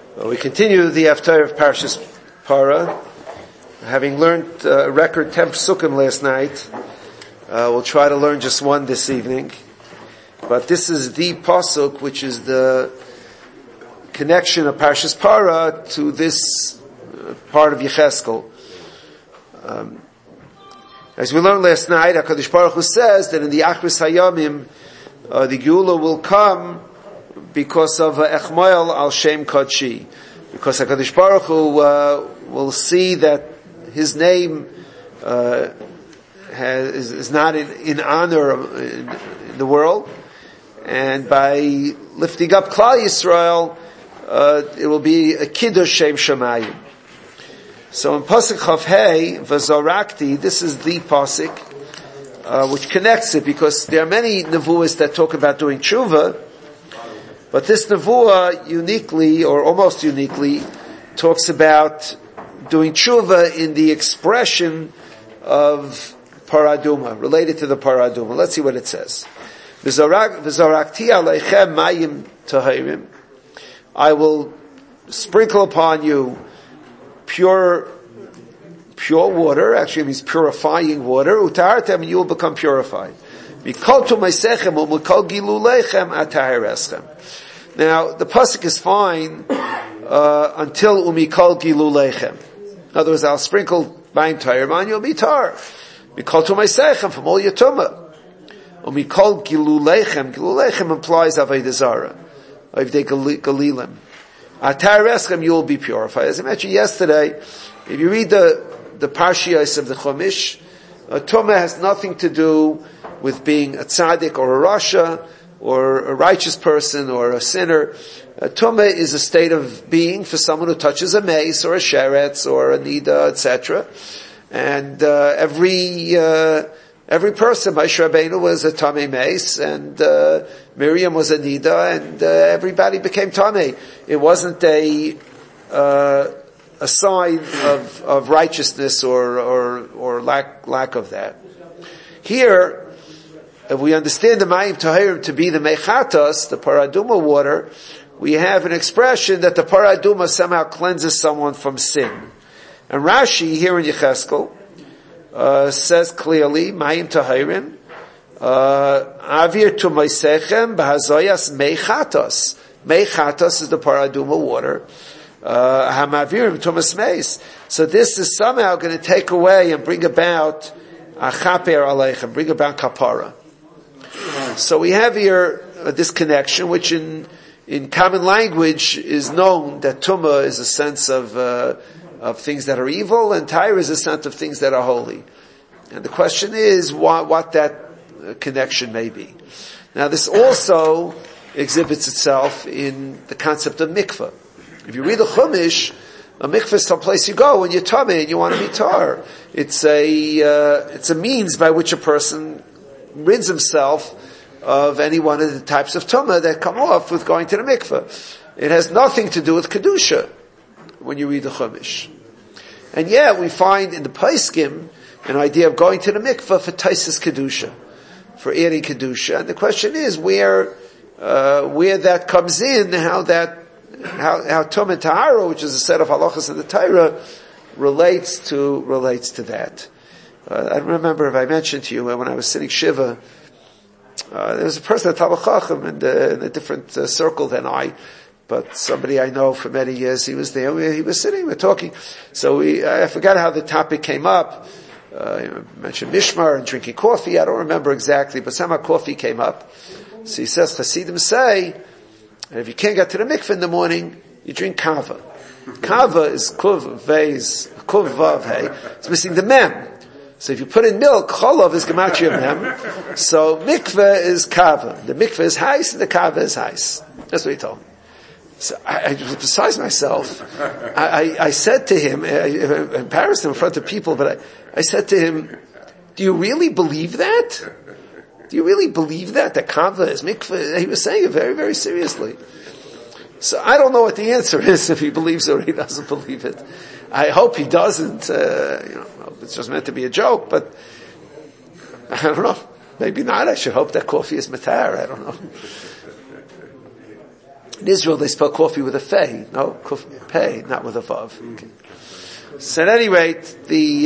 We continue the Haftarah of Parshas Para. Having learned record 10 psukim last night, we'll try to learn just one this evening. But this is the pasuk, which is the connection of Parshas Para to this part of Yecheskel. As we learned last night, HaKadosh Baruch Hu says that in the Achris Hayamim, the Geula will come because of Echmoel al Shem Kodshi. Because HaKadosh Baruch Hu will see that his name is not in honor in the world, and by lifting up Klal Yisrael, it will be a Kiddush Shem Shamayim. So in Pasuk Chav Hey, V'zorakti, this is the Pasuk which connects it, because there are many nevuahs that talk about doing tshuva, but this nevuah uniquely, or almost uniquely, talks about doing tshuva in the expression of paraduma, related to the paraduma. Let's see what it says. V'zorakti aleichem mayim tahirim. I will sprinkle upon you pure water. Actually it means purifying water. Utahartem, and you will become purified. Mikol tumaisechem u'mikol gilulechem atahireschem. Now, the pasuk is fine until umikol gilulechem. In other words, I'll sprinkle mayim tahir on you, you'll be tar. Mikol tumaisechem, from all your tumah. Umikol gilulechem implies avodah zarah, avdei galilim. Atahireschem, you will be purified. As I mentioned yesterday, if you read the Parshiyos of the Chumash, tumah has nothing to do with being a tzaddik or a rasha, or a righteous person or a sinner. Tumah is a state of being for someone who touches a mace or a sheretz or a nida, etc. And every person, Moshe Rabbeinu was a tamei mace, and Miriam was a nida, and everybody became tamei. It wasn't a sign of righteousness or lack of that. Here, if we understand the Mayim Tahirim to be the Mechatas, the Paraduma water, we have an expression that the Paraduma somehow cleanses someone from sin. And Rashi, here in Yecheskel, says clearly, Mayim Tahirim, Avir Tumaisechem Bahazoyas Mechatas. Mechatas is the Paraduma water. Hamavirim Tumas Meis. So this is somehow going to take away and bring about Achaper Aleichem, bring about Kapara. So we have here this connection, which in common language is known that Tumah is a sense of things that are evil, and Taira is a sense of things that are holy. And the question is what that connection may be. Now this also exhibits itself in the concept of mikveh. If you read the Chumash, a mikveh is someplace you go when you're tamei and you want to be tar. It's a means by which a person rids himself of any one of the types of tumah that come off with going to the mikveh. It has nothing to do with kedusha when you read the Chumash. And yet we find in the Paiskim an idea of going to the mikveh for taisis kedusha, for adding kedusha. And the question is where that comes in, how tumah tahara, which is a set of halachas in the Torah, relates to that. I remember if I mentioned to you when I was sitting Shiva, there was a person at Talmud Chacham in a different circle than I, but somebody I know for many years. He was there. He was sitting. We're talking. So I forgot how the topic came up. I mentioned mishmar and drinking coffee. I don't remember exactly, but somehow coffee came up. So he says, Hasidim say, if you can't get to the mikveh in the morning, you drink kava. Kava is kuv vav hey. It's missing the mem. So if you put in milk, cholov is gematria mem. So mikveh is kava. The mikveh is heis and the kava is heis. That's what he told me. So I was besides myself. I said to him, I embarrassed him in front of people, but I said to him, do you really believe that? Do you really believe that kava is mikveh? He was saying it very, very seriously. So I don't know what the answer is, if he believes it or he doesn't believe it. I hope he doesn't, it's just meant to be a joke, but I don't know. Maybe not. I should hope that coffee is matar. I don't know. In Israel, they spell coffee with a fei, no? Pei, not with a vav. Okay. So at any rate, the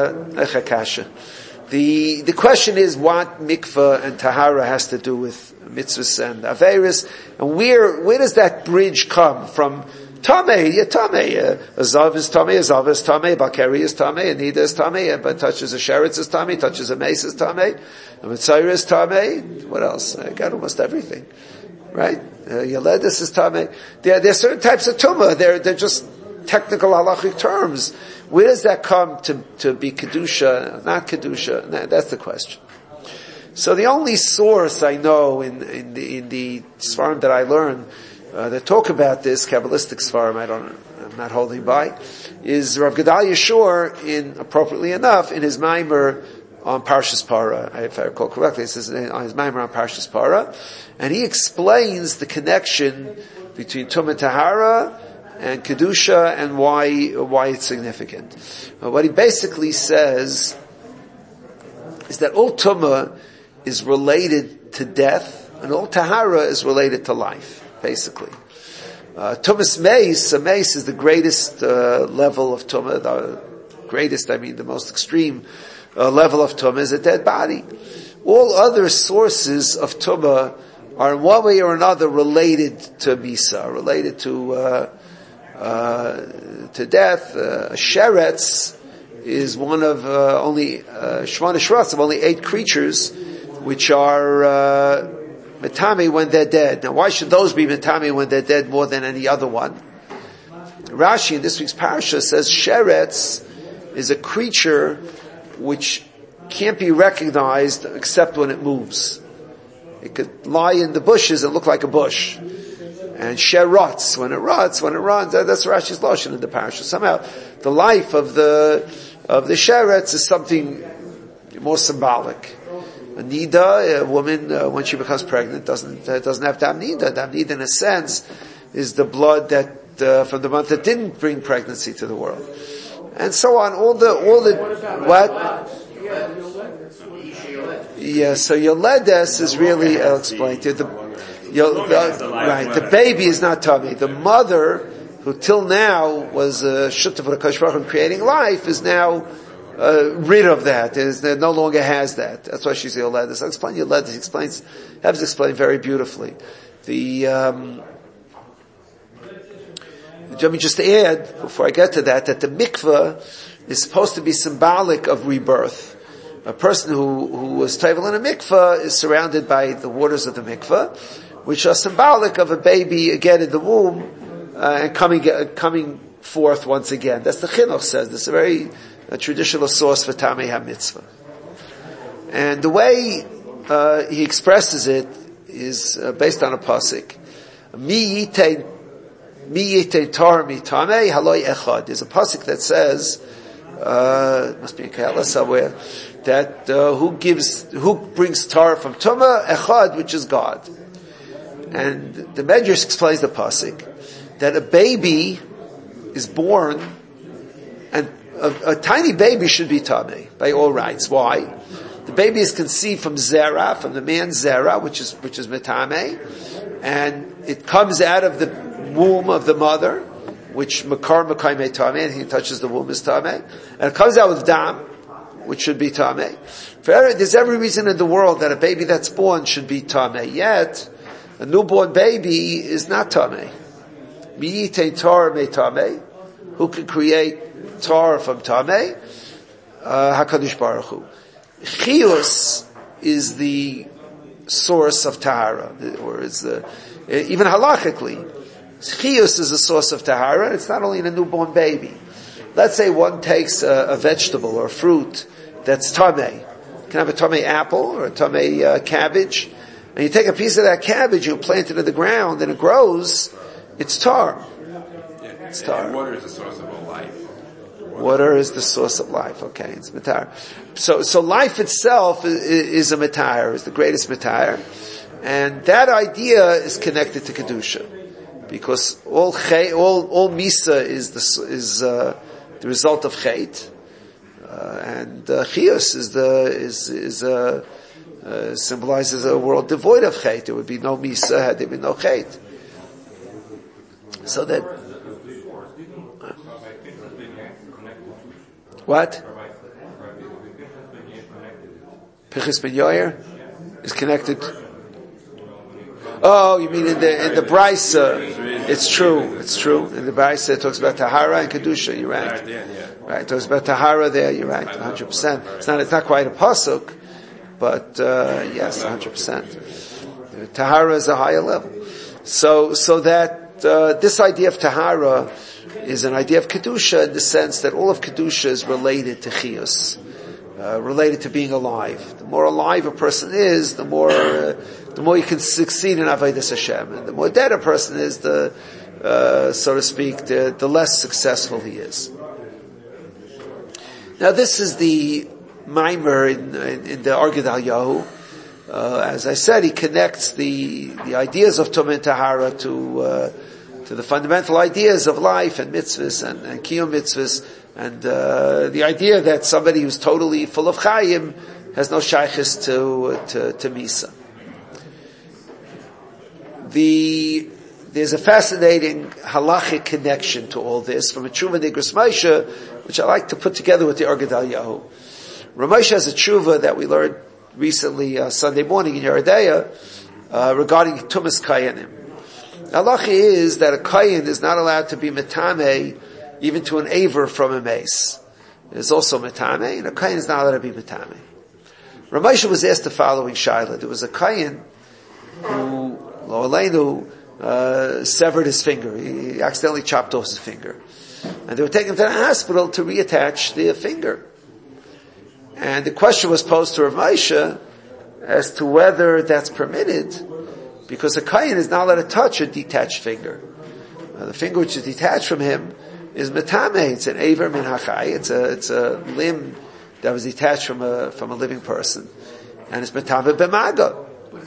question is what mikveh and tahara has to do with mitzvahs and averis, and where does that bridge come from? Tameh, Azav is Tameh, Azav is Tameh, Bakeri is Tameh, Anida is Tameh, but touches a sheretz is Tameh, touches a mace is Tameh, a Mitzayr is Tameh, what else? I got almost everything. Right? Yeledis is Tameh. There are certain types of Tumah, they're just technical halachic terms. Where does that come to be Kedusha, not Kedusha? That's the question. So the only source I know in the Sfarim that I learned, that talk about this, Kabbalistic Sfarim, I'm not holding by, is Rav Gedalia Shor, appropriately enough, in his Maimer on Parshas Para, if I recall correctly, it says on his Maimer on Parshas Para, and he explains the connection between Tumah Tahara and Kedusha and why it's significant. What he basically says is that all Tumah is related to death, and all Tahara is related to life. Basically, Tumas Meis is the greatest level of Tumah. The most extreme level of Tumah is a dead body. All other sources of Tumah are in one way or another related to Misa, related to death. Sheretz is one of only Shemona Shratz of only 8 creatures which are Metame when they're dead. Now why should those be Metame when they're dead more than any other one? Rashi in this week's parasha says Sheretz is a creature which can't be recognized except when it moves. It could lie in the bushes and look like a bush. And Sheretz, when it runs, that's Rashi's Lashon in the parasha. Somehow the life of the Sheretz is something more symbolic. A nida, a woman, when she becomes pregnant, doesn't have dam nida. Dam nida, in a sense, is the blood that from the month that didn't bring pregnancy to the world, and so on. All the what? Yeah. So Yoledes is really, I'll explain to you. The baby is not tummy. The mother, who till now was shutaf of HaKadosh Baruch Hu creating life, is now rid of that. It no longer has that. That's why she's Yoledes. I'll explain Yoledes. Has explained very beautifully. Let me just add, before I get to that the mikveh is supposed to be symbolic of rebirth. A person who was tevel in a mikveh is surrounded by the waters of the mikveh, which are symbolic of a baby again in the womb, and coming forth once again. That's the Chinuch says. This is a traditional source for Tamei HaMitzvah. And the way he expresses it is based on a pasuk. Mi yitein tar mi tamei haloi echad. There's a pasuk that says, must be in Kehillah somewhere, that who brings tar from Tumah? Echad, which is God. And the Medrash explains the pasuk that a baby is born, and a tiny baby should be tamei by all rights. Why? The baby is conceived from zera, from the man's zera, which is metame, and it comes out of the womb of the mother, which makar makai metame, and he touches the womb is tamei, and it comes out with dam, which should be tamei. There's every reason in the world that a baby that's born should be tamei. Yet a newborn baby is not tamei. Mi yitein tar metame. Who can create tar from tamei? HaKadosh Baruch Hu. Chiyus is the source of tahara, or is even halachically, chiyus is a source of tahara. It's not only in a newborn baby. Let's say one takes a vegetable or a fruit that's tamei. You can have a tamei apple or a tamei cabbage, and you take a piece of that cabbage, you plant it in the ground, and it grows. It's tar. It's tar. And water is the source of all life. Water is the source of life. Okay, it's matar. So life itself is a matar, is the greatest matar, and that idea is connected to kedusha, because all misa is the result of chait, and chiyus symbolizes a world devoid of chait. There would be no misa had there been no chait. So that, what? Pinchas ben Yair is connected. Oh, you mean in the Brisa? It's true. In the Brisa it talks about Tahara and Kedusha. You're right. Right. It talks about Tahara there. You're right. 100%. It's not quite a pasuk, but yes, 100%. Tahara is a higher level. So that this idea of Tahara is an idea of Kedusha in the sense that all of Kedusha is related to Chiyus, related to being alive. The more alive a person is, the more you can succeed in Avodas Hashem. And the more dead a person is, so to speak, the less successful he is. Now this is the Maimer in the Orged Yahu. As I said, he connects the ideas of Tumah and Tahara to the fundamental ideas of life and mitzvahs and kiyum mitzvahs, and the idea that somebody who's totally full of chayim has no shaychus to misa. There's a fascinating halachic connection to all this from a Tshuva Nigros Moshe, which I like to put together with the Orged Yahu. Ramesh has a Tshuva that we learned recently Sunday morning in Yeridea regarding Tumas Kayanim. Halacha is that a Kayan is not allowed to be metame even to an aver from a mace. It is also metame, and a Kayan is not allowed to be metame. Ramesh was asked the following shaila. There was a Kayan who, lo aleinu, severed his finger. He accidentally chopped off his finger. And they were taken to the hospital to reattach the finger. And the question was posed to Rav Moshe as to whether that's permitted, because a Kayan is not allowed to touch a detached finger. The finger which is detached from him is metame. It's an aver min hachai. It's a limb that was detached from a living person, and it's metame b'maga.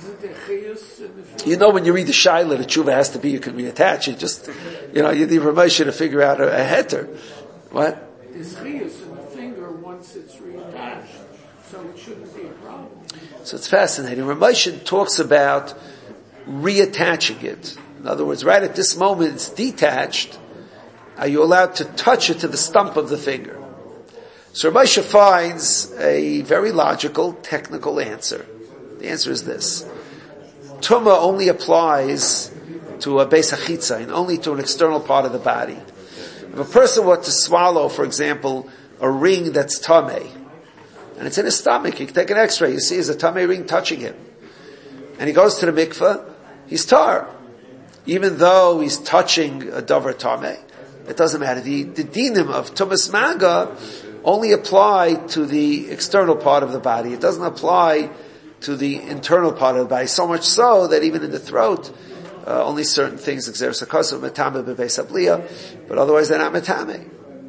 You know, when you read the Shaila, the tshuva has to be you can reattach it. Just, you need Rav Moshe to figure out a heter. What? There's chiyus in the finger once it's reattached, so it shouldn't be a problem. So it's fascinating. Rav Moshe talks about reattaching it. In other words, right at this moment it's detached. Are you allowed to touch it to the stump of the finger? So Rav Moshe finds a very logical, technical answer. The answer is this. Tumah only applies to a beis hachitza, and only to an external part of the body. If a person were to swallow, for example, a ring that's tamei, and it's in his stomach, you can take an x-ray, you see there's a tamei ring touching him. And he goes to the mikveh, he's tar. Even though he's touching a davar tamei, it doesn't matter. The dinim of tumas maga only apply to the external part of the body. It doesn't apply to the internal part of the body. So much so that even in the throat, only certain things exercise a metame bebeis habliya, but otherwise they're not metame.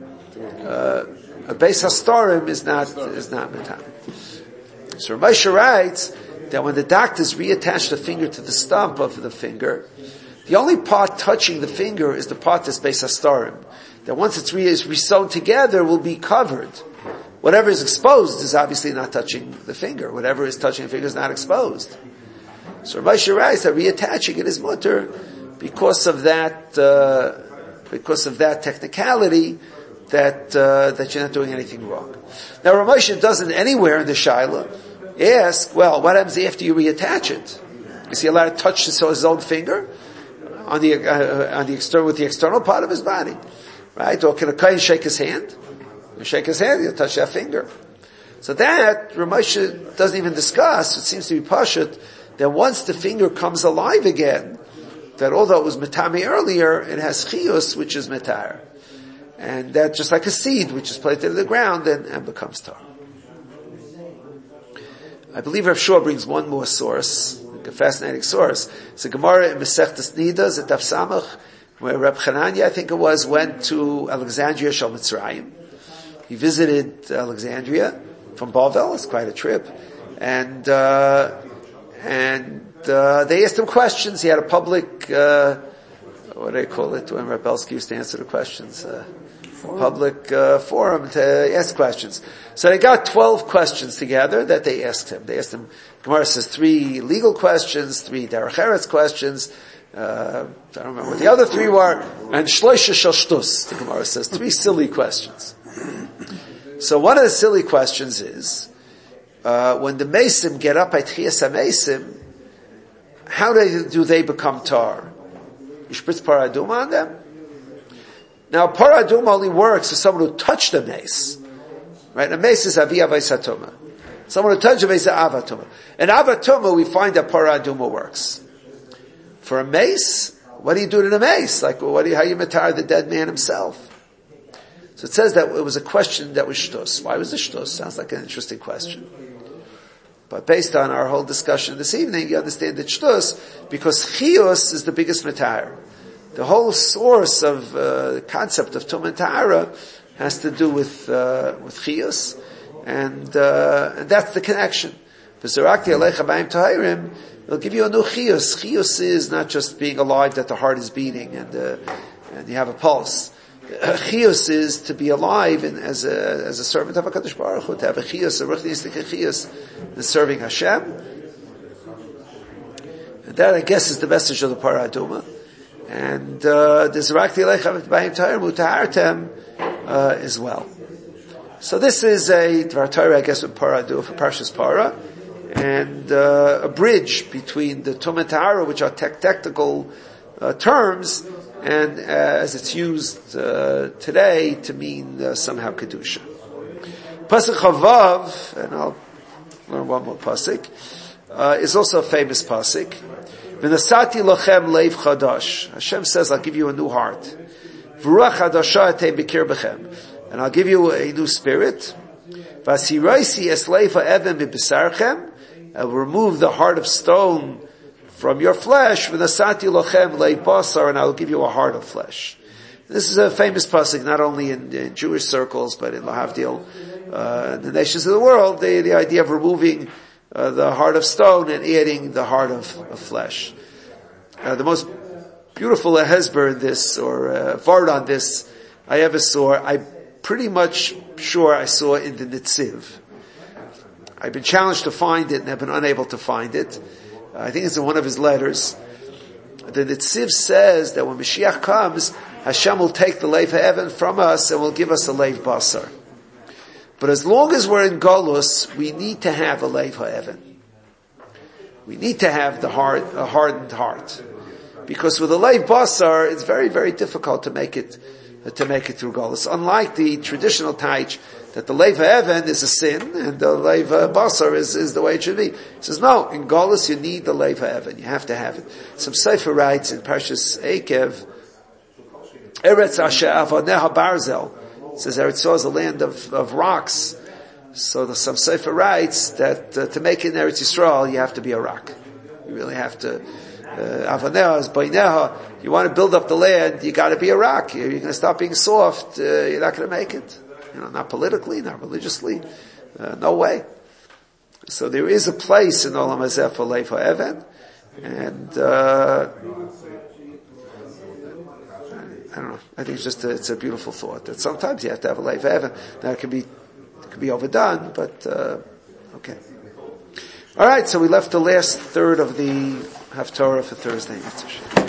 A beis hastorim is not metame. So Ramesh writes that when the doctors reattach the finger to the stump of the finger, the only part touching the finger is the part that's beis hastorim. That once it's re-sewn together will be covered. Whatever is exposed is obviously not touching the finger. Whatever is touching the finger is not exposed. So Ramesh writes that reattaching it is mutter because of that technicality that you're not doing anything wrong. Now Ramesh doesn't anywhere in the Shaila ask, well, what happens after you reattach it? Is he allowed to touch his own finger on the external with the external part of his body, right? Or can a kohen shake his hand? You shake his hand, you touch that finger. So that Ramesh doesn't even discuss. It seems to be pashut that once the finger comes alive again, that although it was metame earlier, it has chiyus, which is metar. And that just like a seed, which is planted in the ground and becomes tar. I believe Rav Shua brings one more source, like a fascinating source. It's a Gemara in Masechtas Nida, Zetaf Samach, where Reb Chananya, I think it was, went to Alexandria Shal Mitzrayim. He visited Alexandria from Bavel. It's quite a trip. And they asked him questions. He had a public, what do they call it, when Reb Belsky used to answer the questions? Public forum to ask questions. So they got 12 questions together that they asked him. They asked him, Gemara says 3 legal questions, 3 derech eretz questions, I don't remember what the other three were. And shloisha shel shtus, the Gemara says, 3 silly questions. So one of the silly questions is, when the Mesim get up at Tchias HaMesim, how do they become tar? You spritz paraduma on them? Now, paraduma only works for someone who touched the mace. Right? A mace is avi avaisatuma. Someone who touched the mace is avatuma. In avatuma, we find that paraduma works. For a mace, what do you do to the mace? Like, how you matar the dead man himself? So it says that it was a question that was shtus. Why was it shtus? Sounds like an interesting question. But based on our whole discussion this evening, you understand that shtus, because chiyus is the biggest matar. The whole source of the concept of tum and tahara has to do with chiyus, and that's the connection. V'zorakti alecha b'ayim tahirim, it'll give you a new chiyus. Chiyus is not just being alive, that the heart is beating and you have a pulse. Chiyus is to be alive and as a servant of HaKadosh Baruch Hu, to have a chiyus, a ruchnistic chiyus, in serving Hashem. And that, I guess, is the message of the Parah Aduma. And there's Rakti Alecha B'ayim Tahirim Utahartem as well. So this is a Dvar Torah, I guess, with Parah Aduma for Parshas Parah, and a bridge between the Tum and Tahara, which are technical terms, and as it's used today to mean somehow kedusha. Pasuk Chavav, and I'll learn one more pasuk, is also a famous pasuk. V'nasati lochem leiv chadash. Hashem says, "I'll give you a new heart. V'ruach chadasha atem b'kir bechem, and I'll give you a new spirit. V'asiraisi es leiv ha'even b'besarchem. I will remove the heart of stone from your flesh, v'nasati lochem leiv basar, and I will give you a heart of flesh." This is a famous pasuk, not only in Jewish circles, but in Lahavdil, the nations of the world. The idea of removing the heart of stone and adding the heart of flesh. The most beautiful hesber in this, or vart on this, I ever saw, I'm pretty much sure I saw in the Netziv. I've been challenged to find it and have been unable to find it. I think it's in one of his letters. The Netziv says that when Mashiach comes, Hashem will take the Leiv HaEvan from us and will give us a Leiv Basar. But as long as we're in Golus, we need to have a Leiv HaEvan. We need to have a hardened heart. Because with a Leiv Basar, it's very, very difficult to make it through Golus. Unlike the traditional Taich, that the Leiv HaEvan is a sin, and the Leiv Basar is the way it should be. He says, no, in Golus you need the Leiv HaEvan. You have to have it. Some Sefer writes in Parshas Eikev, Eretz Asher Avoneha Barzel. It says Eretz Yisrael is a land of rocks. So some Sefer writes that to make it in Eretz Yisrael, you have to be a rock. You really have to. Avoneha is Baineha. You want to build up the land, you got to be a rock. You're going to stop being soft. You're not going to make it. Not politically, not religiously. No way. So there is a place in Olam Hazeh for Leiv HaEvan, and I don't know. I think it's a beautiful thought that sometimes you have to have a Leiv HaEvan. Now it can be overdone, but okay. All right, so we left the last third of the Haftarah for Thursday.